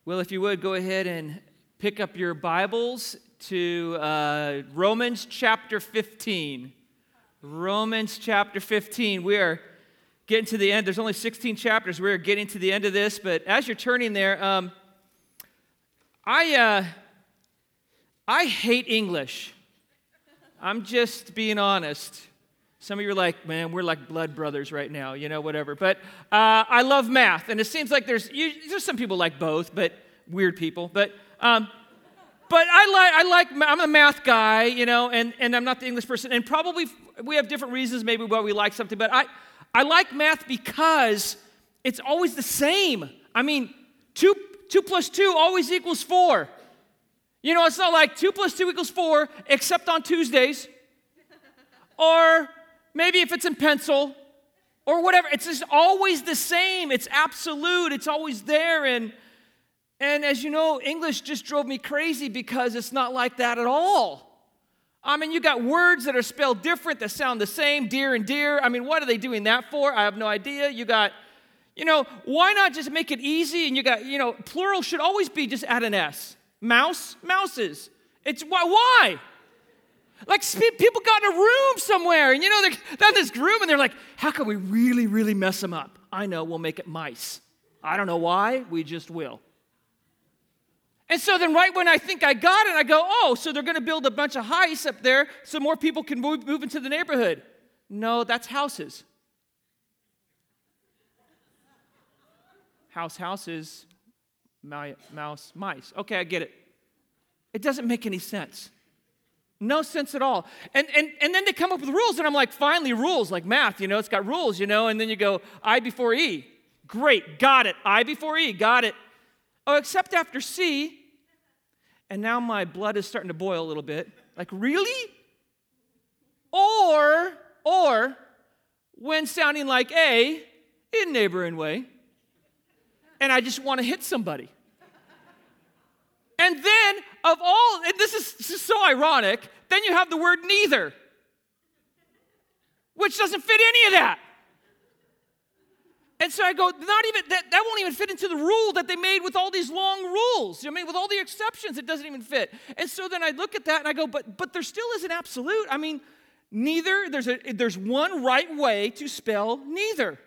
Well, if you would, go ahead and pick up your Bibles to Romans chapter 15. Romans chapter 15. We are getting to the end. There's only 16 chapters. We're getting to the end of this. But as you're turning there, I hate English. I'm just being honest. Some of you are like, man, we're like blood brothers right now, whatever. But I love math, and it seems like there's some people like both, but weird people. But I'm a math guy, and I'm not the English person. And probably we have different reasons maybe why we like something. But I like math because it's always the same. I mean, 2 plus 2 always equals 4. It's not like 2 plus 2 equals 4, except on Tuesdays, or maybe if it's in pencil, or whatever. It's just always the same. It's absolute. It's always there. And as you know, English just drove me crazy because it's not like that at all. I mean, you got words that are spelled different that sound the same, dear and dear. I mean, what are they doing that for? I have no idea. You got, why not just make it easy? And you got, plural should always be just add an S. Mouse, mouses. It's why? Like people got in a room somewhere, and they're in this room, and they're like, how can we really, really mess them up? I know, we'll make it mice. I don't know why, we just will. And so then right when I think I got it, I go, oh, so they're going to build a bunch of heists up there so more people can move into the neighborhood. No, that's houses. Houses, mouse, mice. Okay, I get it. It doesn't make any sense. No sense at all. And then they come up with rules, and I'm like, finally, rules, like math, it's got rules, and then you go, I before E. Great, got it. I before E, got it. Oh, except after C, and now my blood is starting to boil a little bit. Like, really? Or when sounding like A in neighboring way, and I just want to hit somebody. And then, and this is so ironic, then you have the word neither, which doesn't fit any of that. And so I go, not even that won't even fit into the rule that they made with all these long rules. With all the exceptions, it doesn't even fit. And so then I look at that and I go, but there still is an absolute. I mean, neither, there's one right way to spell neither.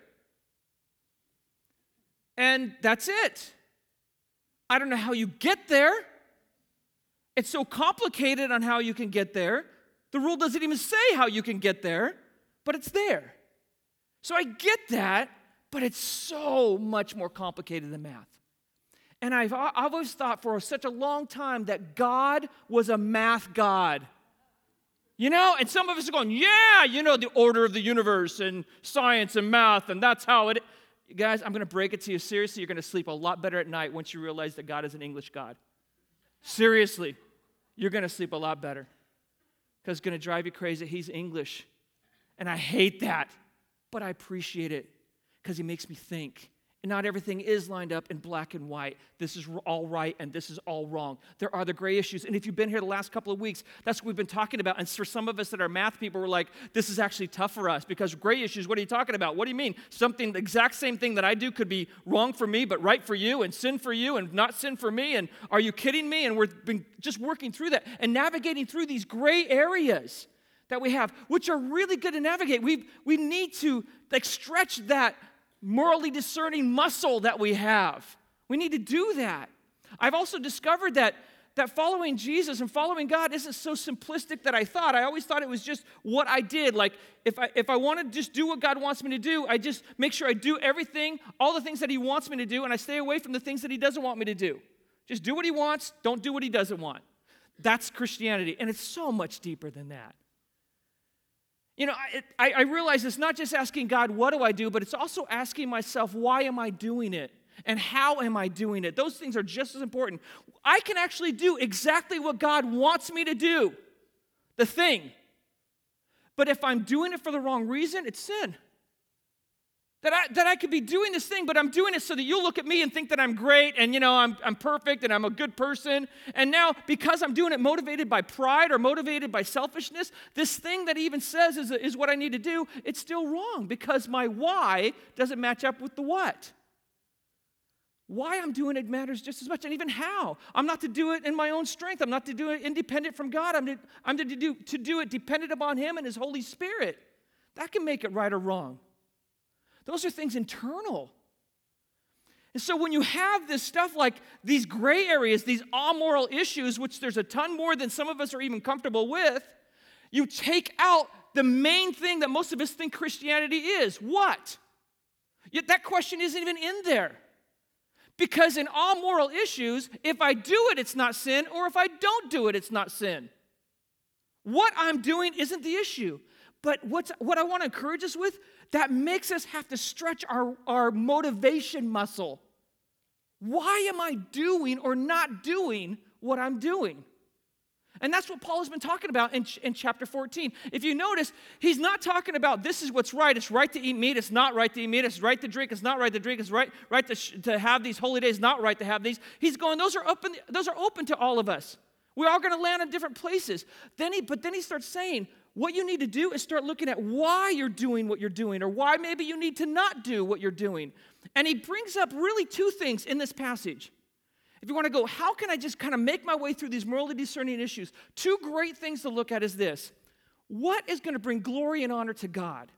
And that's it. I don't know how you get there. It's so complicated on how you can get there. The rule doesn't even say how you can get there, but it's there. So I get that, but it's so much more complicated than math. And I've always thought for such a long time that God was a math God. And some of us are going, yeah, the order of the universe and science and math, and that's how it is. Guys, I'm going to break it to you seriously. You're going to sleep a lot better at night once you realize that God is an English God. Seriously, you're going to sleep a lot better because it's going to drive you crazy. He's English, and I hate that, but I appreciate it because he makes me think. And not everything is lined up in black and white. This is all right, and this is all wrong. There are the gray issues, and if you've been here the last couple of weeks, that's what we've been talking about. And for some of us that are math people, we're like, this is actually tough for us because gray issues, what are you talking about? What do you mean? Something, the exact same thing that I do could be wrong for me, but right for you, and sin for you, and not sin for me, and are you kidding me? And we've been just working through that and navigating through these gray areas that we have, which are really good to navigate. We need to stretch that morally discerning muscle that we have. We need to do that. I've also discovered that following Jesus and following God isn't so simplistic that I thought. I always thought it was just what I did. Like, if I want to just do what God wants me to do, I just make sure I do everything, all the things that he wants me to do, and I stay away from the things that he doesn't want me to do. Just do what he wants, don't do what he doesn't want. That's Christianity, and it's so much deeper than that. I realize it's not just asking God, what do I do, but it's also asking myself, why am I doing it? And how am I doing it? Those things are just as important. I can actually do exactly what God wants me to do, the thing. But if I'm doing it for the wrong reason, it's sin. That I could be doing this thing, but I'm doing it so that you'll look at me and think that I'm great and, I'm perfect and I'm a good person. And now, because I'm doing it motivated by pride or motivated by selfishness, this thing that he even says is what I need to do, it's still wrong because my why doesn't match up with the what. why I'm doing it matters just as much, and even how. I'm not to do it in my own strength. I'm not to do it independent from God. I'm to do it dependent upon Him and His Holy Spirit. That can make it right or wrong. Those are things internal. And so when you have this stuff like these gray areas, these amoral issues, which there's a ton more than some of us are even comfortable with, you take out the main thing that most of us think Christianity is. What? Yet that question isn't even in there. Because in all moral issues, if I do it, it's not sin, or if I don't do it, it's not sin. What I'm doing isn't the issue. But what I want to encourage us with, that makes us have to stretch our motivation muscle. Why am I doing or not doing what I'm doing? And that's what Paul has been talking about in chapter 14. If you notice, he's not talking about this is what's right. It's right to eat meat. It's not right to eat meat. It's right to drink. It's not right to drink. It's right to have these holy days. Not right to have these. He's going, those are open to all of us. We're all going to land in different places. But then he starts saying, what you need to do is start looking at why you're doing what you're doing, or why maybe you need to not do what you're doing. And he brings up really two things in this passage. If you want to go, how can I just kind of make my way through these morally discerning issues? Two great things to look at is this. What is going to bring glory and honor to God?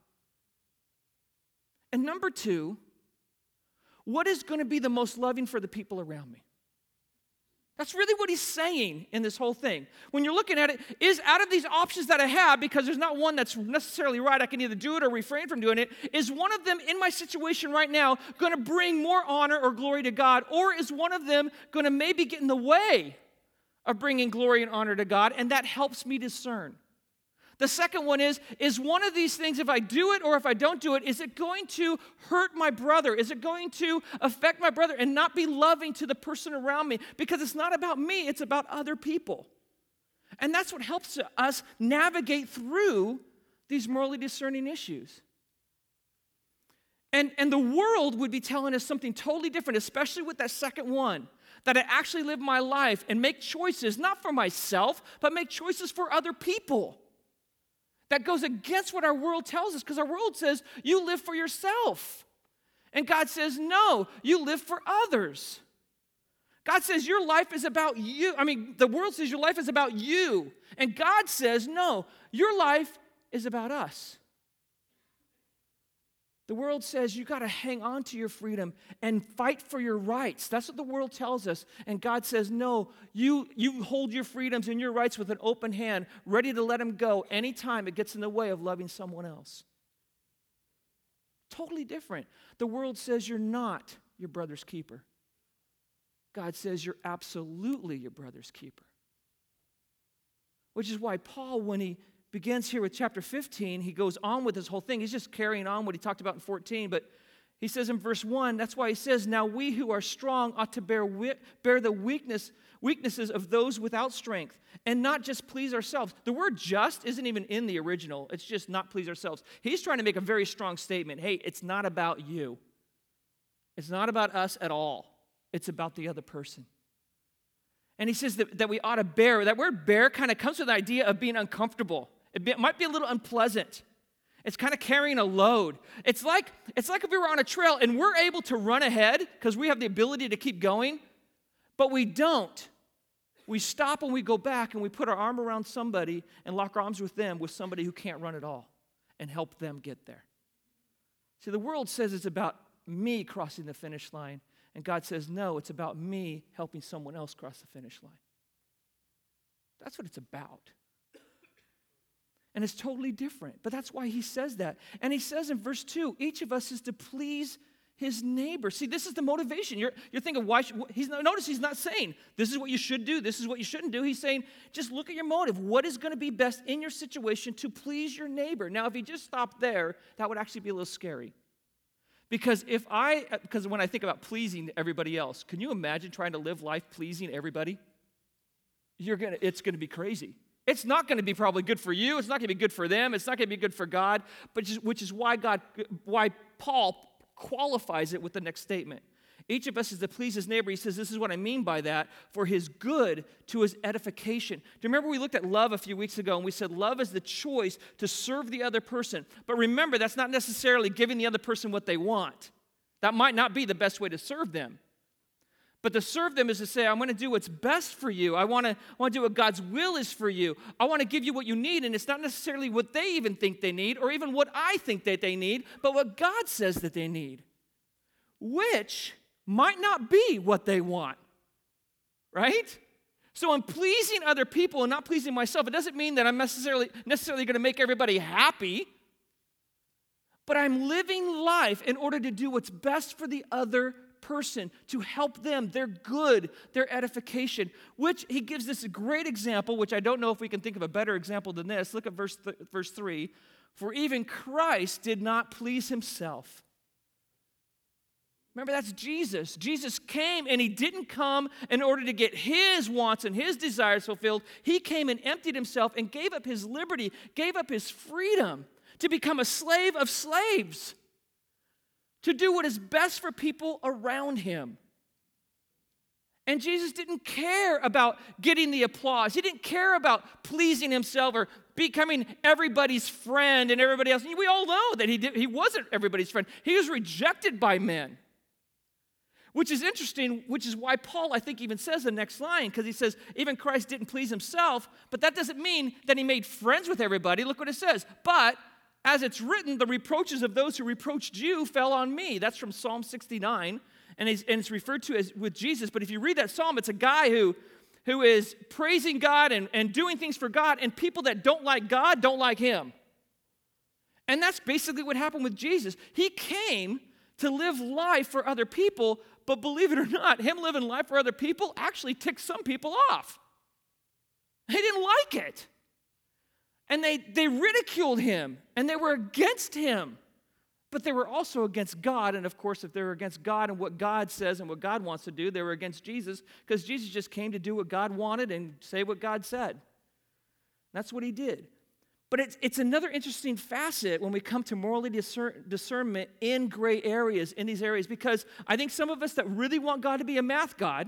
And number two, what is going to be the most loving for the people around me? That's really what he's saying in this whole thing. When you're looking at it, is out of these options that I have, because there's not one that's necessarily right, I can either do it or refrain from doing it, is one of them in my situation right now going to bring more honor or glory to God, or is one of them going to maybe get in the way of bringing glory and honor to God, and that helps me discern? The second one is one of these things, if I do it or if I don't do it, is it going to hurt my brother? Is it going to affect my brother and not be loving to the person around me? Because it's not about me, it's about other people. And that's what helps us navigate through these morally discerning issues. And the world would be telling us something totally different, especially with that second one, that I actually live my life and make choices, not for myself, but make choices for other people. That goes against what our world tells us, because our world says you live for yourself. And God says, no, you live for others. God says your life is about you. The world says your life is about you. And God says, no, your life is about us. The world says you got to hang on to your freedom and fight for your rights. That's what the world tells us. And God says, no, you hold your freedoms and your rights with an open hand, ready to let them go anytime it gets in the way of loving someone else. Totally different. The world says you're not your brother's keeper. God says you're absolutely your brother's keeper. Which is why Paul, when he begins here with chapter 15, he goes on with this whole thing. He's just carrying on what he talked about in 14, but he says in verse 1, that's why he says, now we who are strong ought to bear the weaknesses of those without strength, and not just please ourselves. The word just isn't even in the original. It's just not please ourselves. He's trying to make a very strong statement. Hey, it's not about you. It's not about us at all. It's about the other person. And he says that we ought to bear. That word bear kind of comes with the idea of being uncomfortable. It might be a little unpleasant. It's kind of carrying a load. It's like if we were on a trail and we're able to run ahead because we have the ability to keep going, but we don't. We stop and we go back and we put our arm around somebody and lock arms with them, with somebody who can't run at all, and help them get there. See, the world says it's about me crossing the finish line, and God says, no, it's about me helping someone else cross the finish line. That's what it's about. And it's totally different. But that's why he says that. And he says in verse 2, each of us is to please his neighbor. See, this is the motivation. You're thinking, notice he's not saying, this is what you should do, this is what you shouldn't do. He's saying, just look at your motive. What is going to be best in your situation to please your neighbor? Now, if he just stopped there, that would actually be a little scary. Because when I think about pleasing everybody else, can you imagine trying to live life pleasing everybody? It's going to be crazy. It's not going to be probably good for you. It's not going to be good for them. It's not going to be good for God, which is why Paul qualifies it with the next statement. Each of us is to please his neighbor. He says, this is what I mean by that, for his good, to his edification. Do you remember we looked at love a few weeks ago, and we said love is the choice to serve the other person. But remember, that's not necessarily giving the other person what they want. That might not be the best way to serve them. But to serve them is to say, I'm going to do what's best for you. I want to do what God's will is for you. I want to give you what you need, and it's not necessarily what they even think they need or even what I think that they need, but what God says that they need, which might not be what they want, right? So I'm pleasing other people and not pleasing myself. It doesn't mean that I'm necessarily going to make everybody happy, but I'm living life in order to do what's best for the other person, to help them, their good, their edification, which he gives this a great example, which I don't know if we can think of a better example than this. Look at verse 3. For even Christ did not please himself. Remember, that's Jesus. Jesus came, and he didn't come in order to get his wants and his desires fulfilled. He came and emptied himself and gave up his liberty, gave up his freedom to become a slave of slaves, to do what is best for people around him. And Jesus didn't care about getting the applause. He didn't care about pleasing himself or becoming everybody's friend and everybody else. We all know that he wasn't everybody's friend. He was rejected by men, which is interesting, which is why Paul, I think, even says the next line, because he says, even Christ didn't please himself, but that doesn't mean that he made friends with everybody. Look what it says. But as it's written, the reproaches of those who reproached you fell on me. That's from Psalm 69, and it's referred to as with Jesus. But if you read that psalm, it's a guy who is praising God and doing things for God, and people that don't like God don't like him. And that's basically what happened with Jesus. He came to live life for other people, but believe it or not, him living life for other people actually ticked some people off. They didn't like it. And they ridiculed him, and they were against him. But they were also against God, and of course, if they were against God and what God says and what God wants to do, they were against Jesus, because Jesus just came to do what God wanted and say what God said. That's what he did. But it's another interesting facet when we come to morally discernment in gray areas, in these areas, because I think some of us that really want God to be a math God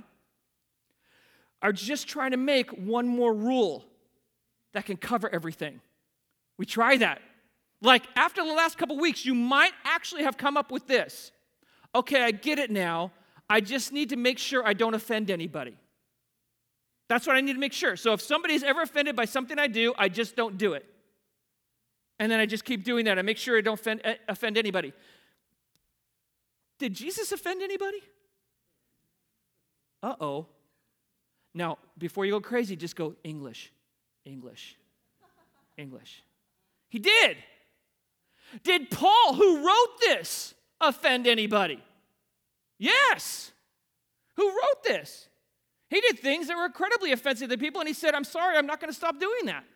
are just trying to make one more rule that can cover everything. We try that. Like, after the last couple weeks, you might actually have come up with this. Okay, I get it now. I just need to make sure I don't offend anybody. That's what I need to make sure. So if somebody's ever offended by something I do, I just don't do it. And then I just keep doing that. I make sure I don't offend anybody. Did Jesus offend anybody? Uh-oh. Now, before you go crazy, just go English. English. He did. Did Paul, who wrote this, offend anybody? Yes. Who wrote this? He did things that were incredibly offensive to people, and he said, I'm sorry, I'm not going to stop doing that.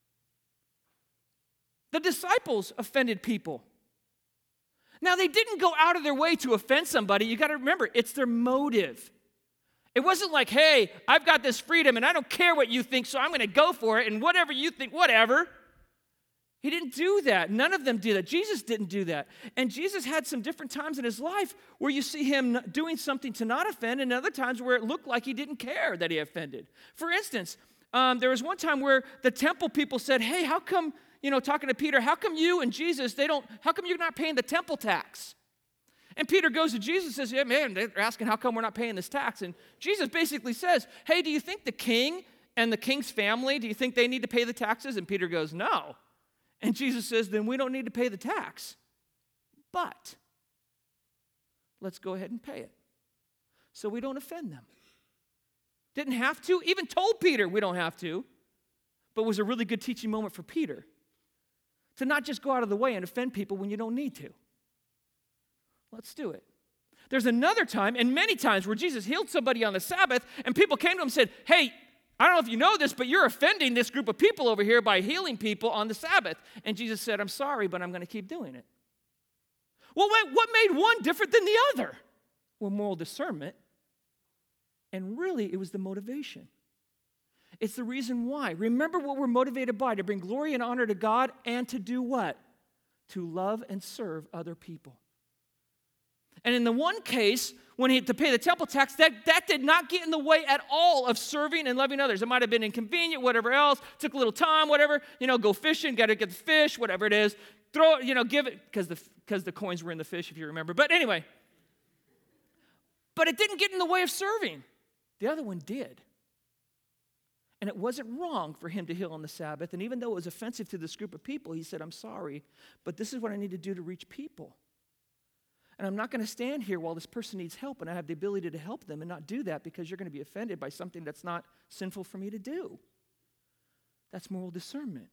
The disciples offended people. Now, they didn't go out of their way to offend somebody. You got to remember, it's their motive. It wasn't like, hey, I've got this freedom and I don't care what you think, so I'm going to go for it, and whatever you think, whatever. He didn't do that. None of them did that. Jesus didn't do that. And Jesus had some different times in his life where you see him doing something to not offend, and other times where it looked like he didn't care that he offended. For instance, there was one time where the temple people said, hey, how come, talking to Peter, how come you and Jesus, how come you're not paying the temple tax? And Peter goes to Jesus and says, yeah, man, they're asking how come we're not paying this tax. And Jesus basically says, hey, do you think the king and the king's family, do you think they need to pay the taxes? And Peter goes, no. And Jesus says, then we don't need to pay the tax. But let's go ahead and pay it so we don't offend them. Didn't have to, even told Peter we don't have to, but was a really good teaching moment for Peter to not just go out of the way and offend people when you don't need to. Let's do it. There's another time, and many times, where Jesus healed somebody on the Sabbath, and people came to him and said, hey, I don't know if you know this, but you're offending this group of people over here by healing people on the Sabbath. And Jesus said, I'm sorry, but I'm going to keep doing it. Well, what made one different than the other? Well, moral discernment. And really, it was the motivation. It's the reason why. Remember what we're motivated by, to bring glory and honor to God, and to do what? To love and serve other people. And in the one case, when he had to pay the temple tax, that did not get in the way at all of serving and loving others. It might have been inconvenient, whatever else, took a little time, whatever, go fishing, got to get the fish, whatever it is, throw it, give it, because the coins were in the fish, if you remember. But anyway, But it didn't get in the way of serving. The other one did. And it wasn't wrong for him to heal on the Sabbath. And even though it was offensive to this group of people, he said, I'm sorry, but this is what I need to do to reach people. And I'm not going to stand here while this person needs help and I have the ability to help them and not do that because you're going to be offended by something that's not sinful for me to do. That's moral discernment.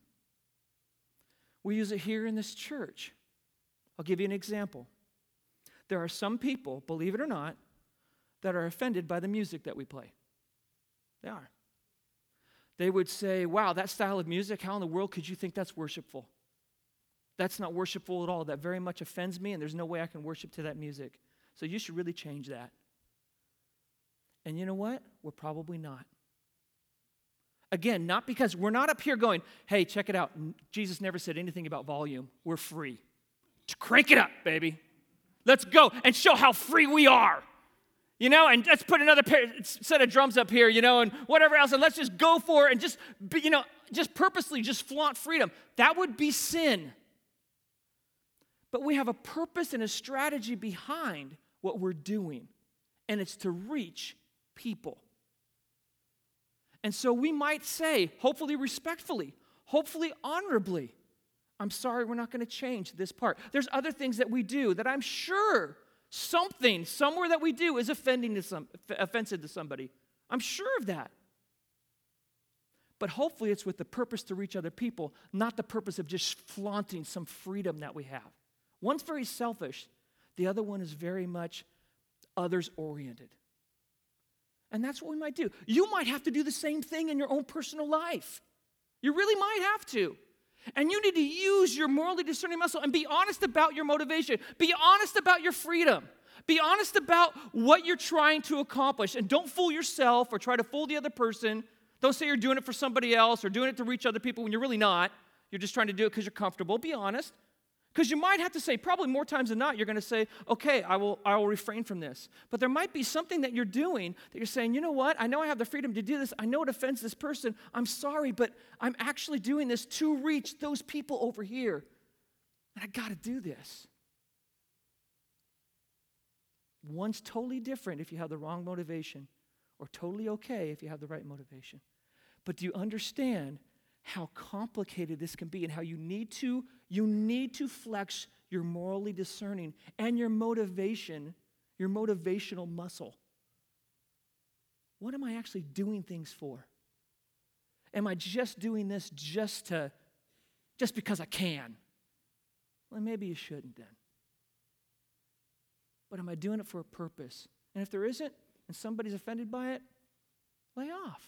We use it here in this church. I'll give you an example. There are some people, believe it or not, that are offended by the music that we play. They are. They would say, wow, that style of music, how in the world could you think that's worshipful? That's not worshipful at all. That very much offends me, and there's no way I can worship to that music. So you should really change that. And you know what? We're probably not. Again, not because we're not up here going, hey, check it out. Jesus never said anything about volume. We're free. Just crank it up, baby. Let's go and show how free we are. You know, and let's put another set of drums up here, you know, and whatever else, and let's just go for it and just, just purposely just flaunt freedom. That would be sin. But we have a purpose and a strategy behind what we're doing, and it's to reach people. And so we might say, hopefully respectfully, hopefully honorably, I'm sorry, we're not going to change this part. There's other things that we do that I'm sure something, somewhere that we do is offensive to somebody. I'm sure of that. But hopefully it's with the purpose to reach other people, not the purpose of just flaunting some freedom that we have. One's very selfish. The other one is very much others-oriented. And that's what we might do. You might have to do the same thing in your own personal life. You really might have to. And you need to use your morally discerning muscle and be honest about your motivation. Be honest about your freedom. Be honest about what you're trying to accomplish. And don't fool yourself or try to fool the other person. Don't say you're doing it for somebody else or doing it to reach other people when you're really not. You're just trying to do it because you're comfortable. Be honest. Because you might have to say, probably more times than not, you're going to say, okay, I will refrain from this. But there might be something that you're doing that you're saying, you know what? I know I have the freedom to do this. I know it offends this person. I'm sorry, but I'm actually doing this to reach those people over here. And I got to do this. One's totally different if you have the wrong motivation, or totally okay if you have the right motivation. But do you understand how complicated this can be and how you need to flex your morally discerning and your motivation, your motivational muscle? What am I actually doing things for? Am I just doing this just because I can? Well, maybe you shouldn't then. But am I doing it for a purpose? And if there isn't, and somebody's offended by it, lay off.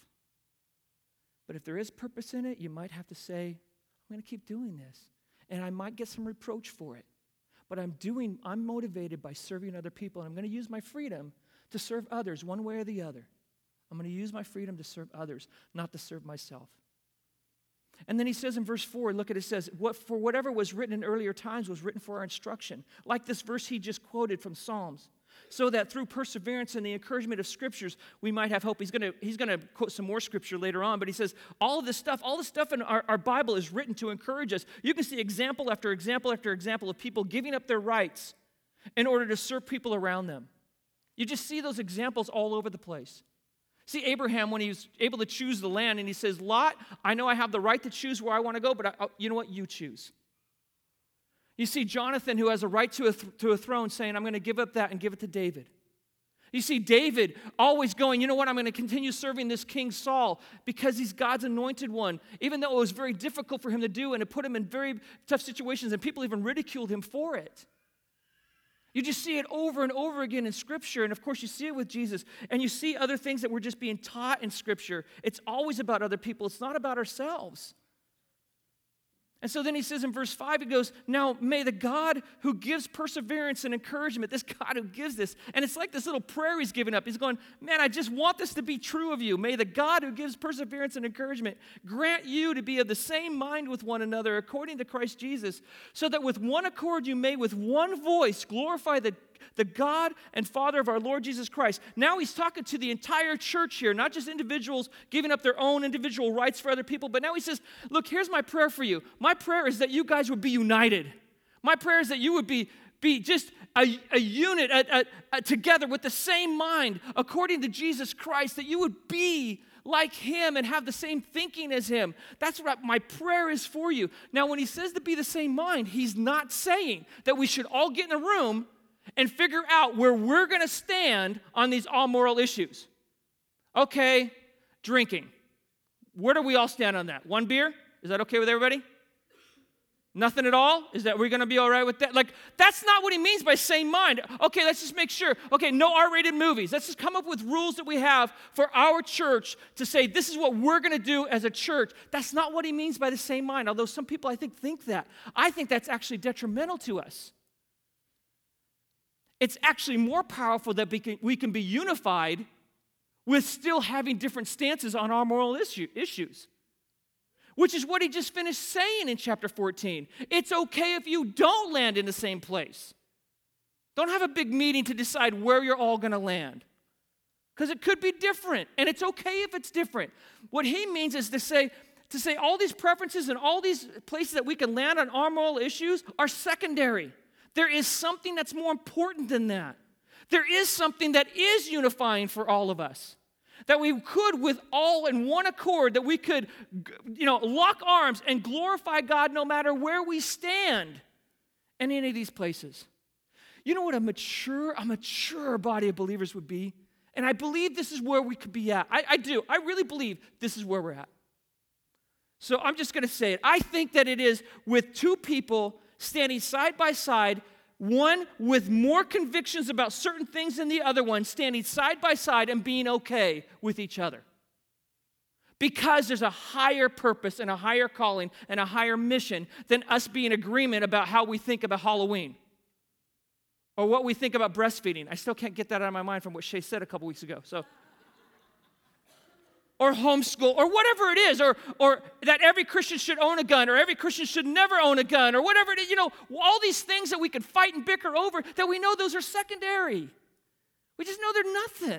But if there is purpose in it, you might have to say, I'm going to keep doing this. And I might get some reproach for it. But I'm motivated by serving other people, and I'm going to use my freedom to serve others one way or the other. I'm going to use my freedom to serve others, not to serve myself. And then he says in verse 4, look at it, says, for whatever was written in earlier times was written for our instruction. Like this verse he just quoted from Psalms. So that through perseverance and the encouragement of scriptures, we might have hope. He's going to quote some more scripture later on, but he says all the stuff in our Bible is written to encourage us. You can see example after example after example of people giving up their rights in order to serve people around them. You just see those examples all over the place. See Abraham when he was able to choose the land, and he says, Lot, I know I have the right to choose where I want to go, but you know what? You choose. You see Jonathan, who has a right to a throne, saying, I'm going to give up that and give it to David. You see David always going, you know what, I'm going to continue serving this King Saul because he's God's anointed one, even though it was very difficult for him to do, and it put him in very tough situations, and people even ridiculed him for it. You just see it over and over again in Scripture, and of course you see it with Jesus, and you see other things that we're just being taught in Scripture. It's always about other people. It's not about ourselves. And so then he says in verse 5, he goes, now may the God who gives perseverance and encouragement, this God who gives this, and it's like this little prayer he's giving up. He's going, man, I just want this to be true of you. May the God who gives perseverance and encouragement grant you to be of the same mind with one another according to Christ Jesus, so that with one accord you may with one voice glorify the God and Father of our Lord Jesus Christ. Now he's talking to the entire church here, not just individuals giving up their own individual rights for other people, but now he says, look, here's my prayer for you. My prayer is that you guys would be united. My prayer is that you would be just a unit together with the same mind, according to Jesus Christ, that you would be like him and have the same thinking as him. That's what my prayer is for you. Now, when he says to be the same mind, he's not saying that we should all get in a room and figure out where we're going to stand on these all moral issues. Okay, drinking. Where do we all stand on that? One beer? Is that okay with everybody? Nothing at all? Is that we're going to be all right with that? Like, that's not what he means by same mind. Okay, let's just make sure. Okay, no R-rated movies. Let's just come up with rules that we have for our church to say this is what we're going to do as a church. That's not what he means by the same mind, although some people I think that. I think that's actually detrimental to us. It's actually more powerful that we can be unified with still having different stances on our moral issues. Which is what he just finished saying in chapter 14. It's okay if you don't land in the same place. Don't have a big meeting to decide where you're all going to land. Because it could be different, and it's okay if it's different. What he means is to say all these preferences and all these places that we can land on our moral issues are secondary. There is something that's more important than that. There is something that is unifying for all of us. That we could, with all in one accord, that we could, lock arms and glorify God no matter where we stand in any of these places. You know what a mature body of believers would be? And I believe this is where we could be at. I do. I really believe this is where we're at. So I'm just going to say it. I think that it is with two people standing side by side, one with more convictions about certain things than the other one, standing side by side and being okay with each other. Because there's a higher purpose and a higher calling and a higher mission than us being in agreement about how we think about Halloween or what we think about breastfeeding. I still can't get that out of my mind from what Shay said a couple weeks ago. Or homeschool, or whatever it is, or that every Christian should own a gun, or every Christian should never own a gun, or whatever it is, all these things that we could fight and bicker over, that we know those are secondary. We just know they're nothing.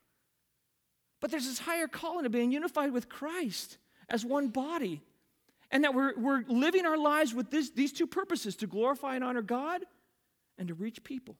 But there's this higher calling of being unified with Christ as one body, and that we're living our lives with these two purposes, to glorify and honor God, and to reach people,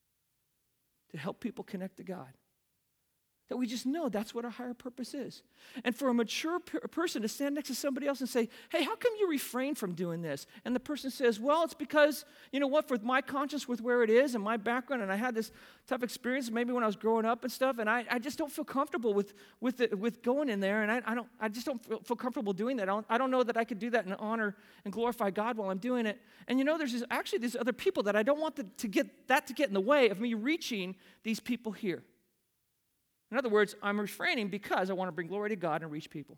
to help people connect to God. That we just know that's what our higher purpose is. And for a mature person to stand next to somebody else and say, hey, how come you refrain from doing this? And the person says, well, it's because, for my conscience with where it is and my background, and I had this tough experience maybe when I was growing up and stuff, and I just don't feel comfortable with going in there, and I just don't feel comfortable doing that. I don't know that I could do that and honor and glorify God while I'm doing it. And there's these other people that I don't want to get in the way of me reaching these people here. In other words, I'm refraining because I want to bring glory to God and reach people.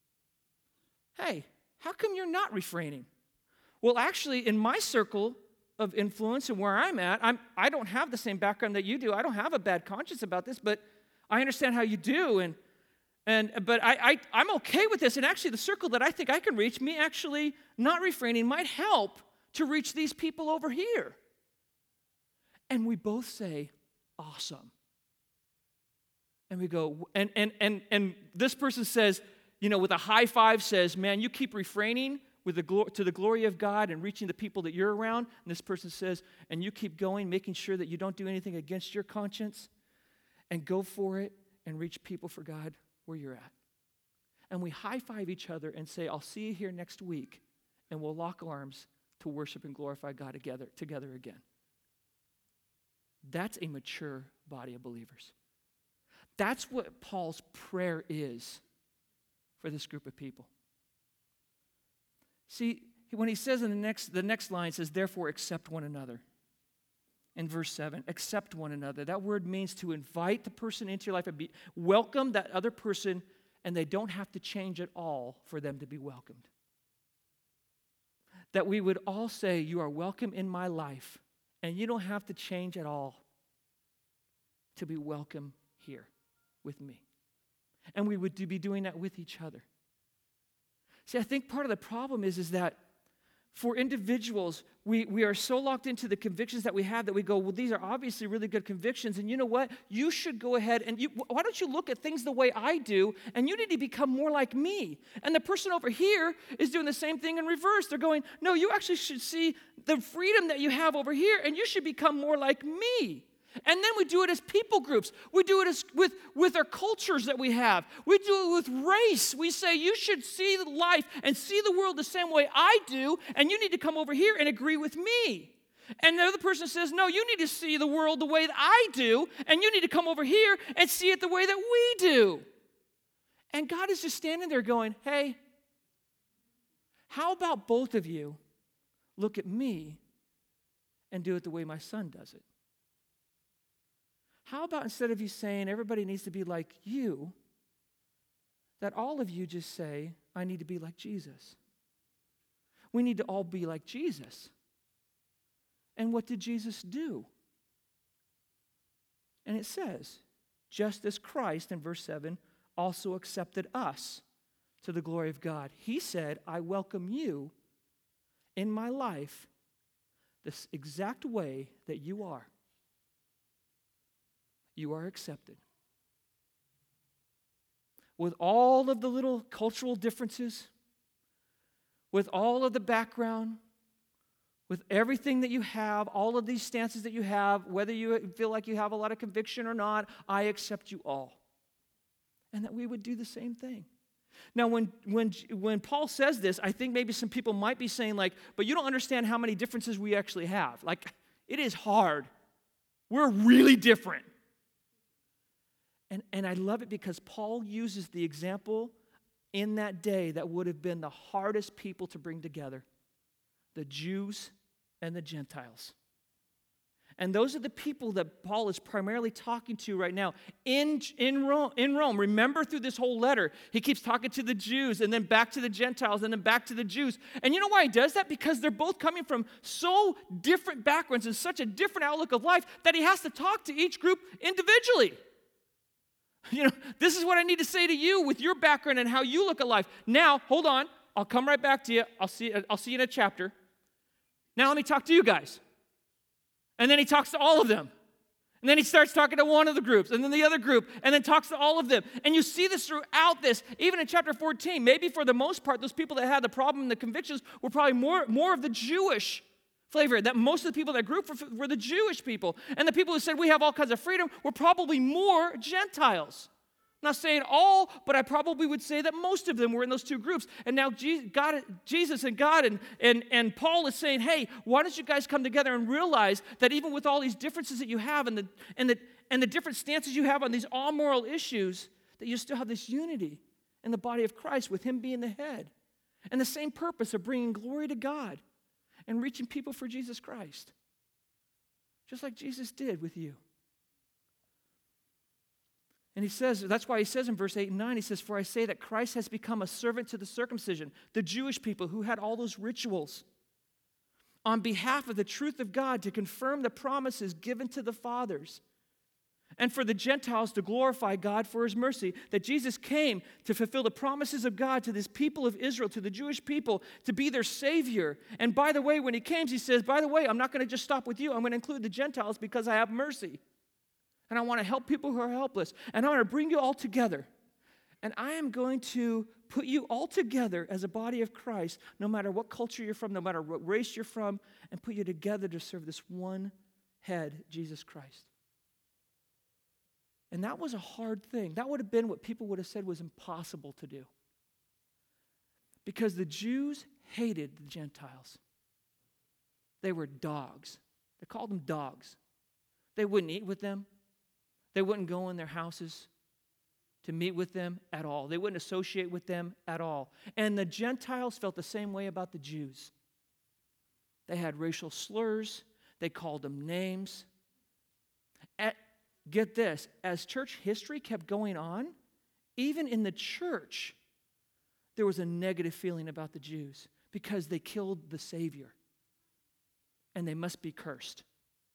Hey, how come you're not refraining? Well, actually, in my circle of influence and where I'm at, I don't have the same background that you do. I don't have a bad conscience about this, but I understand how you do, but I'm okay with this. And actually, the circle that I think I can reach, me actually not refraining might help to reach these people over here. And we both say, awesome. And we go, and this person says, with a high five says, man, you keep refraining to the glory of God and reaching the people that you're around. And this person says, and you keep going, making sure that you don't do anything against your conscience, and go for it and reach people for God where you're at. And we high five each other and say, I'll see you here next week, and we'll lock arms to worship and glorify God together again. That's a mature body of believers. That's what Paul's prayer is for this group of people. See, when he says in the next line, says, therefore accept one another. In verse 7, accept one another. That word means to invite the person into your life and welcome that other person, and they don't have to change at all for them to be welcomed. That we would all say, you are welcome in my life, and you don't have to change at all to be welcome here with me. And we would be doing that with each other. See, I think part of the problem is that for individuals, we are so locked into the convictions that we have that we go, well, these are obviously really good convictions, and you know what? You should go ahead and why don't you look at things the way I do, and you need to become more like me. And the person over here is doing the same thing in reverse. They're going, no, you actually should see the freedom that you have over here, and you should become more like me. And then we do it as people groups. We do it with our cultures that we have. We do it with race. We say, you should see life and see the world the same way I do, and you need to come over here and agree with me. And the other person says, no, you need to see the world the way that I do, and you need to come over here and see it the way that we do. And God is just standing there going, hey, how about both of you look at me and do it the way my son does it? How about instead of you saying everybody needs to be like you, that all of you just say, I need to be like Jesus. We need to all be like Jesus. And what did Jesus do? And it says, just as Christ, in verse 7, also accepted us to the glory of God. He said, I welcome you in my life this exact way that you are. You are accepted. With all of the little cultural differences, with all of the background, with everything that you have, all of these stances that you have, whether you feel like you have a lot of conviction or not, I accept you all. And that we would do the same thing. Now, when Paul says this, I think maybe some people might be saying like, but you don't understand how many differences we actually have. Like, it is hard. We're really different. And I love it because Paul uses the example in that day that would have been the hardest people to bring together, the Jews and the Gentiles. And those are the people that Paul is primarily talking to right now in Rome. Remember, through this whole letter, he keeps talking to the Jews and then back to the Gentiles and then back to the Jews. And you know why he does that? Because they're both coming from so different backgrounds and such a different outlook of life that he has to talk to each group individually. You know, this is what I need to say to you with your background and how you look at life. Now, hold on. I'll come right back to you. I'll see you in a chapter. Now let me talk to you guys. And then he talks to all of them. And then he starts talking to one of the groups, and then the other group, and then talks to all of them. And you see this throughout this, even in chapter 14. Maybe for the most part, those people that had the problem and the convictions were probably more of the Jewish flavor. That most of the people that group were the Jewish people. And the people who said we have all kinds of freedom were probably more Gentiles. I'm not saying all, but I probably would say that most of them were in those two groups. And now Jesus and God and Paul is saying, hey, why don't you guys come together and realize that even with all these differences that you have and the different stances you have on these all moral issues, that you still have this unity in the body of Christ with him being the head. And the same purpose of bringing glory to God and reaching people for Jesus Christ. Just like Jesus did with you. And he says, that's why he says in verse 8 and 9, he says, for I say that Christ has become a servant to the circumcision, the Jewish people who had all those rituals, on behalf of the truth of God to confirm the promises given to the fathers, and for the Gentiles to glorify God for his mercy, that Jesus came to fulfill the promises of God to this people of Israel, to the Jewish people, to be their Savior. And by the way, when he came, he says, by the way, I'm not going to just stop with you. I'm going to include the Gentiles because I have mercy. And I want to help people who are helpless. And I want to bring you all together. And I am going to put you all together as a body of Christ, no matter what culture you're from, no matter what race you're from, and put you together to serve this one head, Jesus Christ. And that was a hard thing. That would have been what people would have said was impossible to do. Because the Jews hated the Gentiles. They were dogs. They called them dogs. They wouldn't eat with them. They wouldn't go in their houses to meet with them at all. They wouldn't associate with them at all. And the Gentiles felt the same way about the Jews. They had racial slurs. They called them names. Get this, as church history kept going on, even in the church, there was a negative feeling about the Jews because they killed the Savior. And they must be cursed.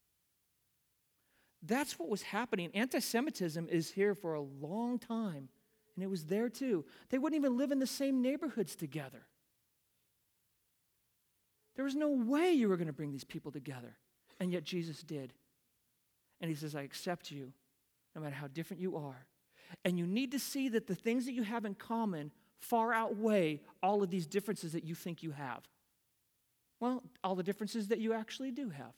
That's what was happening. Anti-Semitism is here for a long time, and it was there too. They wouldn't even live in the same neighborhoods together. There was no way you were going to bring these people together. And yet Jesus did. And he says, I accept you no matter how different you are. And you need to see that the things that you have in common far outweigh all of these differences that you think you have. Well, all the differences that you actually do have.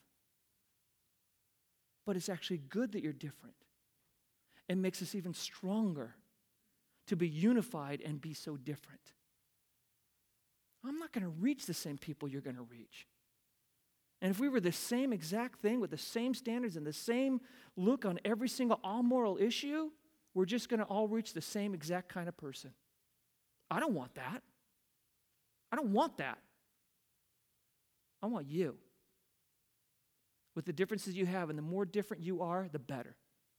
But it's actually good that you're different. It makes us even stronger to be unified and be so different. I'm not going to reach the same people you're going to reach. And if we were the same exact thing with the same standards and the same look on every single all-moral issue, we're just going to all reach the same exact kind of person. I don't want that. I don't want that. I want you. With the differences you have, and the more different you are, the better.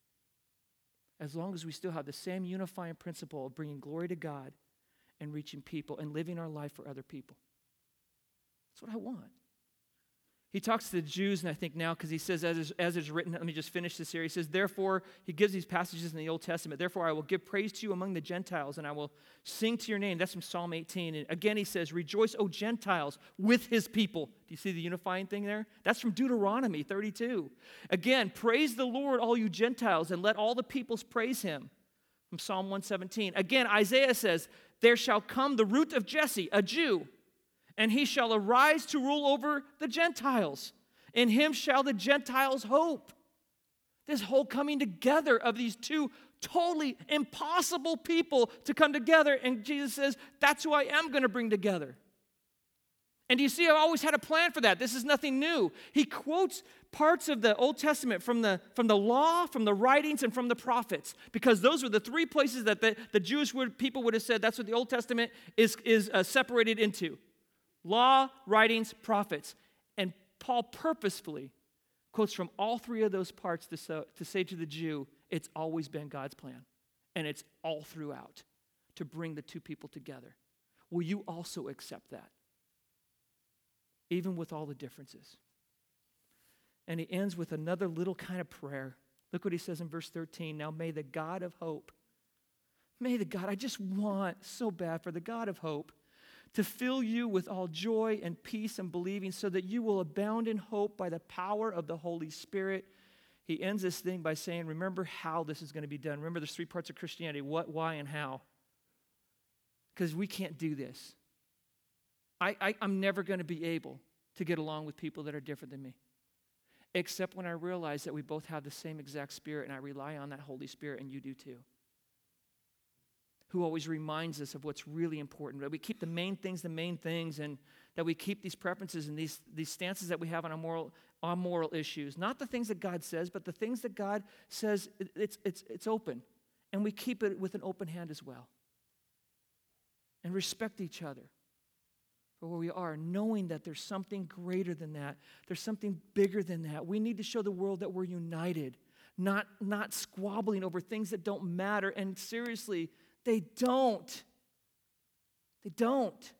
As long as we still have the same unifying principle of bringing glory to God and reaching people and living our life for other people. That's what I want. He talks to the Jews, and I think now, because he says, as it's written, let me just finish this here. He says, therefore, he gives these passages in the Old Testament. Therefore, I will give praise to you among the Gentiles, and I will sing to your name. That's from Psalm 18. And again, he says, rejoice, O Gentiles, with his people. Do you see the unifying thing there? That's from Deuteronomy 32. Again, praise the Lord, all you Gentiles, and let all the peoples praise him. From Psalm 117. Again, Isaiah says, there shall come the root of Jesse, a Jew, and he shall arise to rule over the Gentiles. In him shall the Gentiles hope. This whole coming together of these two totally impossible people to come together. And Jesus says, that's who I am going to bring together. And do you see, I've always had a plan for that. This is nothing new. He quotes parts of the Old Testament from the law, from the writings, and from the prophets. Because those were the three places that the Jewish people would have said that's what the Old Testament is separated into. Law, writings, prophets. And Paul purposefully quotes from all three of those parts to say to the Jew, it's always been God's plan. And it's all throughout to bring the two people together. Will you also accept that? Even with all the differences. And he ends with another little kind of prayer. Look what he says in verse 13. Now may the God of hope, I just want so bad for the God of hope to fill you with all joy and peace and believing so that you will abound in hope by the power of the Holy Spirit. He ends this thing by saying, remember how this is going to be done. Remember, there's three parts of Christianity: what, why, and how. Because we can't do this. I'm never going to be able to get along with people that are different than me, except when I realize that we both have the same exact Spirit, and I rely on that Holy Spirit, and you do too, who always reminds us of what's really important, that we keep the main things, and that we keep these preferences and these stances that we have on moral issues. Not the things that God says, but the things that God says, it's open. And we keep it with an open hand as well. And respect each other for where we are, knowing that there's something greater than that. There's something bigger than that. We need to show the world that we're united, not squabbling over things that don't matter. And seriously, they don't. They don't.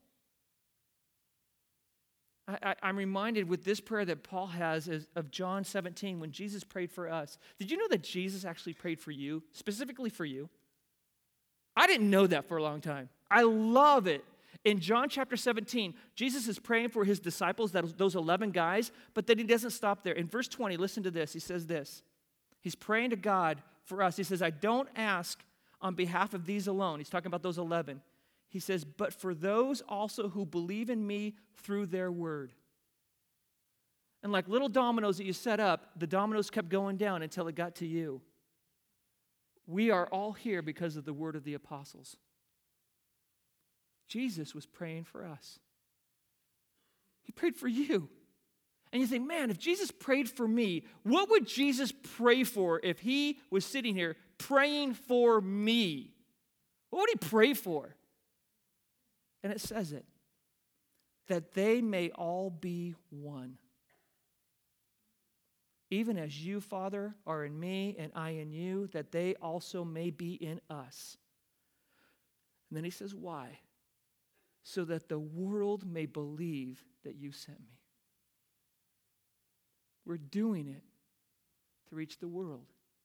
I'm reminded with this prayer that Paul has of John 17 when Jesus prayed for us. Did you know that Jesus actually prayed for you, specifically for you? I didn't know that for a long time. I love it. In John chapter 17, Jesus is praying for his disciples, those 11 guys, but then he doesn't stop there. In verse 20, listen to this. He says this. He's praying to God for us. He says, I don't ask on behalf of these alone. He's talking about those 11. He says, but for those also who believe in me through their word. And like little dominoes that you set up, the dominoes kept going down until it got to you. We are all here because of the word of the apostles. Jesus was praying for us. He prayed for you. And you think, man, if Jesus prayed for me, what would Jesus pray for if he was sitting here praying for me? What would he pray for? And it says it, that they may all be one. Even as you, Father, are in me and I in you, that they also may be in us. And then he says, why? So that the world may believe that you sent me. We're doing it to reach the world.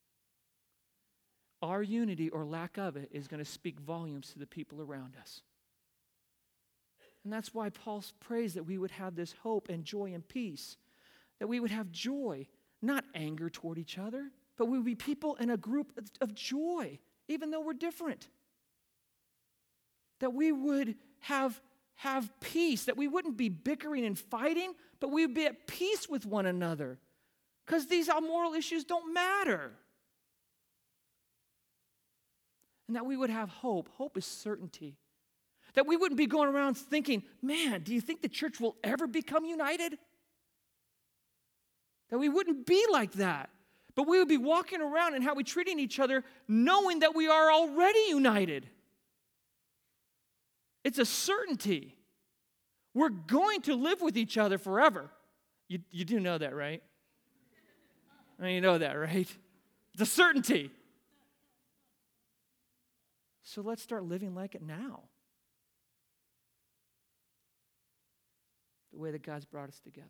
Our unity or lack of it is going to speak volumes to the people around us. And that's why Paul prays that we would have this hope and joy and peace, that we would have joy, not anger toward each other, but we would be people in a group of joy, even though we're different. That we would have peace, that we wouldn't be bickering and fighting, but we would be at peace with one another, because these moral issues don't matter. And that we would have hope. Hope is certainty. That we wouldn't be going around thinking, man, do you think the church will ever become united? That we wouldn't be like that. But we would be walking around and how we're treating each other, knowing that we are already united. It's a certainty. We're going to live with each other forever. You do know that, right? I mean, you know that, right? It's a certainty. So let's start living like it now. The way that God's brought us together.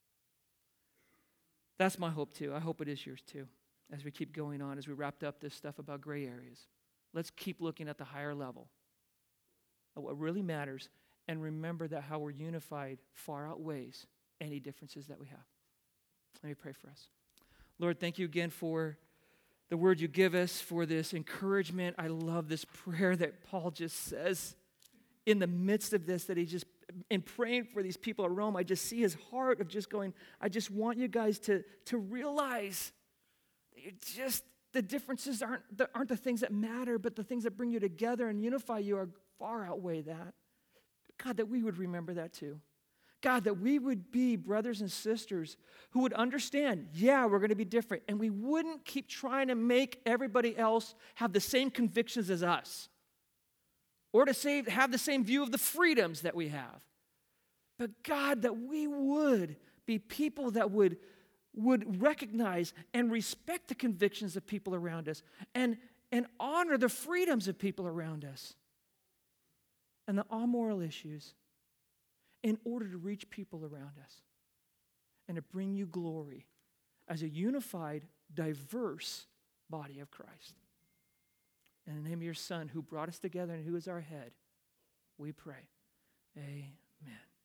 That's my hope too. I hope it is yours too. As we keep going on, as we wrapped up this stuff about gray areas. Let's keep looking at the higher level of what really matters, and remember that how we're unified far outweighs any differences that we have. Let me pray for us. Lord, thank you again for the word you give us, for this encouragement. I love this prayer that Paul just says in the midst of this, that he just, in praying for these people at Rome, I just see his heart of just going, I just want you guys to realize that you're just, the differences aren't the things that matter, but the things that bring you together and unify you are far outweigh that. God, that we would remember that too. God, that we would be brothers and sisters who would understand, yeah, we're going to be different, and we wouldn't keep trying to make everybody else have the same convictions as us, or to have the same view of the freedoms that we have. But God, that we would be people that would recognize and respect the convictions of people around us, and honor the freedoms of people around us, and the amoral issues, in order to reach people around us and to bring you glory as a unified, diverse body of Christ. In the name of your Son, who brought us together and who is our head, we pray. Amen.